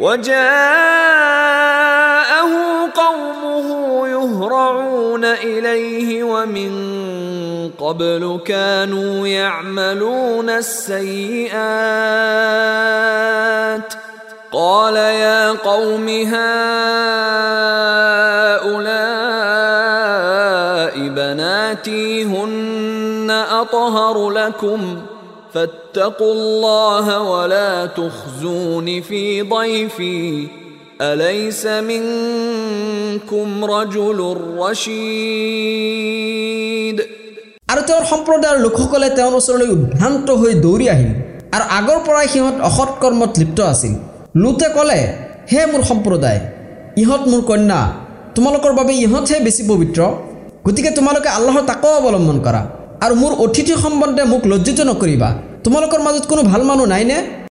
وجاءه قومه يهرعون إليه ومن قبل كانوا يعملون السيئات قال يا قوم هؤلاء بناتي هن أطهر لكم فاتقوا الله ولا تخزون في ضيفي أليس منكم رجل رشيد আর তেওঁৰ সম্প্ৰদায়ৰ লোকসকলে তেওঁৰ ওচৰলৈ উদ্ভ্ৰান্ত হৈ দৌৰি আহিল আৰু আগৰ পৰাই সিহঁত অসৎ কৰ্মত লিপ্ত আছিল লুতে ক'লে হে মোৰ সম্প্ৰদায় ইহঁত মোৰ কন্যা তোমালোকৰ বাবে ইহঁতহে বেছি পবিত্ৰ গতিকে তোমালোকে আল্লাহৰ তাকৱা অৱলম্বন কৰা আৰু মোৰ অতিথি সম্বন্ধে মোক লজ্জিত নকৰিবা তোমালোকৰ মাজত কোনো ভাল মানুহ নাইনে